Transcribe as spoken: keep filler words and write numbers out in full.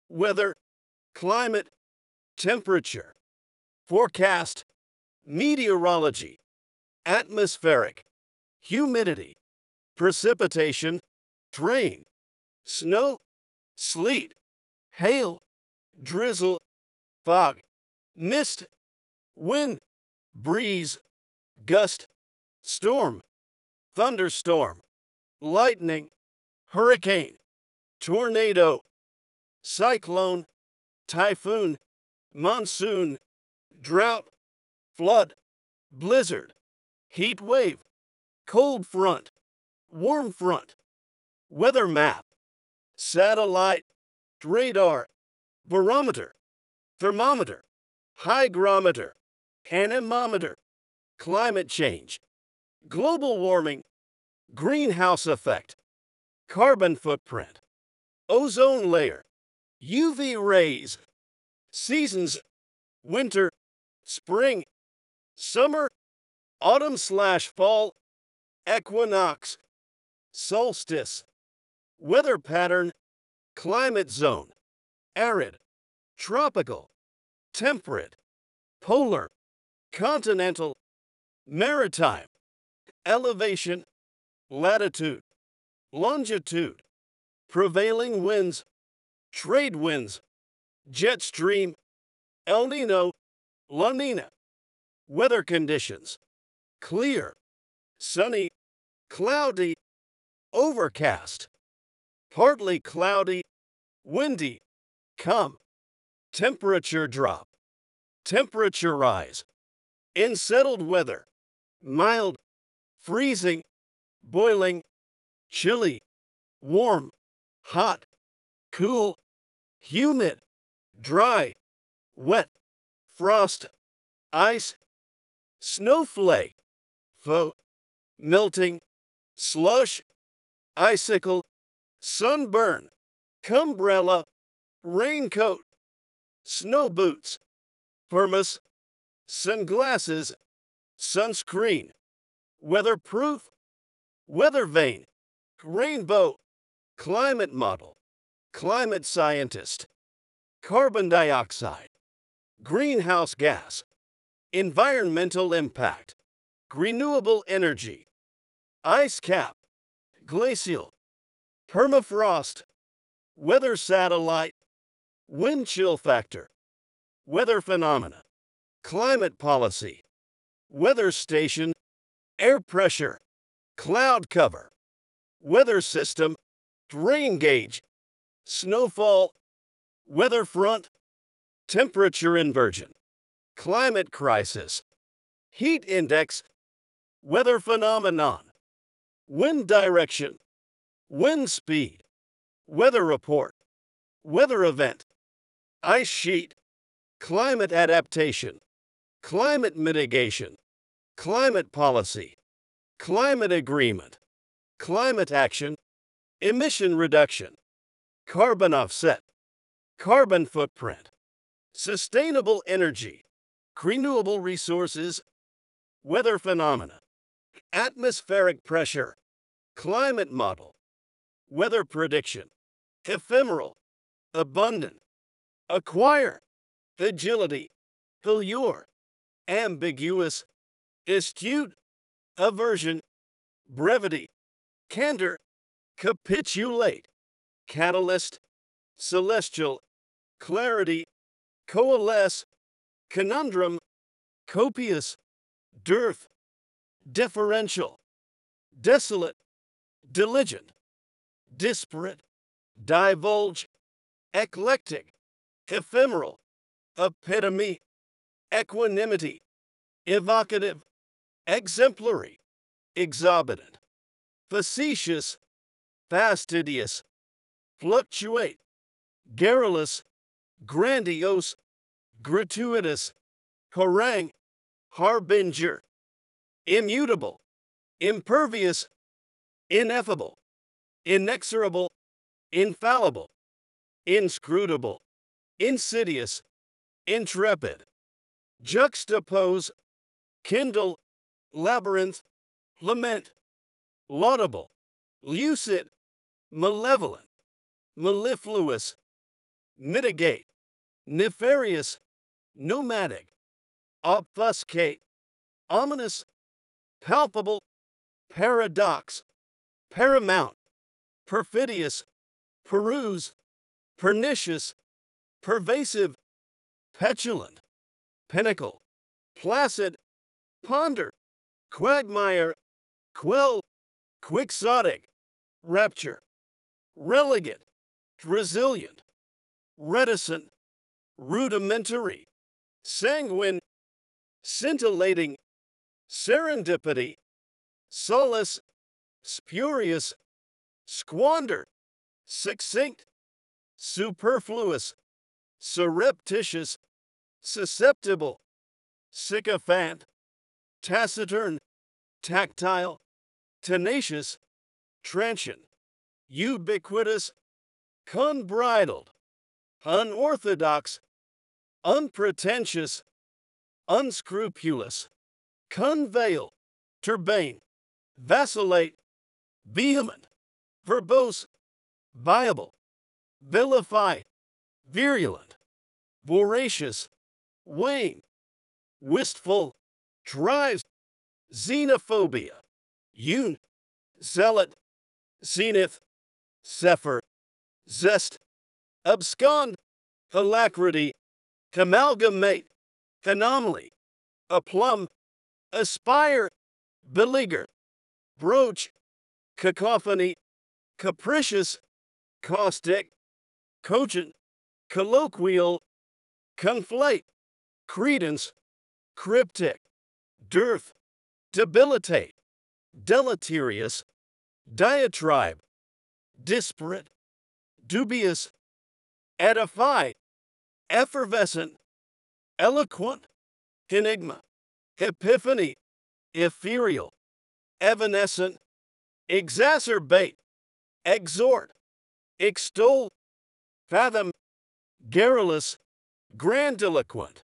weather, climate, temperature, forecast, meteorology, atmospheric, humidity, precipitation, rain, snow, sleet, hail, drizzle, fog, mist, wind, breeze, gust, storm, thunderstorm, lightning, hurricane, tornado, cyclone, typhoon, monsoon, drought, flood, blizzard, heat wave, cold front, warm front, weather map, satellite, radar, barometer, thermometer, hygrometer, anemometer, climate change, global warming, greenhouse effect, carbon footprint, ozone layer, U V rays, seasons, winter, spring, summer, autumn slash fall, equinox, solstice, weather pattern, climate zone, arid, tropical, temperate, polar, continental, maritime, elevation, latitude, longitude, prevailing winds, trade winds, jet stream, El Nino, La Nina, weather conditions, clear, sunny, cloudy, overcast, partly cloudy, windy, calm, temperature drop, temperature rise, in settled weather, mild, freezing, boiling, chilly, warm, hot, cool, humid, dry, wet, frost, ice, snowflake, faux, melting, slush, icicle, sunburn, cumbrella, raincoat, snow boots, thermos, sunglasses, sunscreen, weatherproof, weather vane, rainbow, climate model, climate scientist, carbon dioxide, greenhouse gas, environmental impact, renewable energy, ice cap, glacial, permafrost, weather satellite, wind chill factor, weather phenomena, climate policy, weather station, air pressure, cloud cover, weather system, rain gauge, snowfall, weather front, temperature inversion, climate crisis, heat index, weather phenomenon, wind direction, wind speed, weather report, weather event, ice sheet, climate adaptation, climate mitigation, climate policy, climate agreement, climate action, emission reduction, carbon offset, carbon footprint, sustainable energy, renewable resources, weather phenomena, atmospheric pressure, climate model, weather prediction, ephemeral, abundant, acquire, agility, allure, ambiguous, astute, aversion, brevity, candor, capitulate, catalyst, celestial, clarity, coalesce, conundrum, copious, dearth, deferential, desolate, diligent, disparate, divulge, eclectic, ephemeral, epitome, equanimity, evocative, exemplary, exorbitant, facetious, fastidious, fluctuate, garrulous, grandiose, gratuitous, harangue, harbinger, immutable, impervious, ineffable, inexorable, infallible, inscrutable, insidious, intrepid, juxtapose, kindle, labyrinth, lament, laudable, lucid, malevolent, mellifluous, mitigate, nefarious, nomadic, obfuscate, ominous, palpable, paradox, paramount, perfidious, peruse, pernicious, pervasive, petulant, pinnacle, placid, ponder, quagmire, quell, quixotic, rapture, relegate, resilient, reticent, rudimentary, sanguine, scintillating, serendipity, solace, spurious, squander, succinct, superfluous, surreptitious, susceptible, sycophant, taciturn, tactile, tenacious, transient, ubiquitous, unbridled, unorthodox, unpretentious, unscrupulous, conveil, turbane, vacillate, vehement, verbose, viable, vilify, virulent, voracious, wane, wistful, drives, xenophobia, un, zealot, zenith, zephyr, zest, abscond, alacrity, amalgamate, anomaly, aplomb, aspire, beleaguer, broach, cacophony, capricious, caustic, cogent, colloquial, conflate, credence, cryptic, dearth, debilitate, deleterious, diatribe, disparate, dubious, edify, effervescent, eloquent, enigma, epiphany, ethereal, evanescent, exacerbate, exhort, extol, fathom, garrulous, grandiloquent,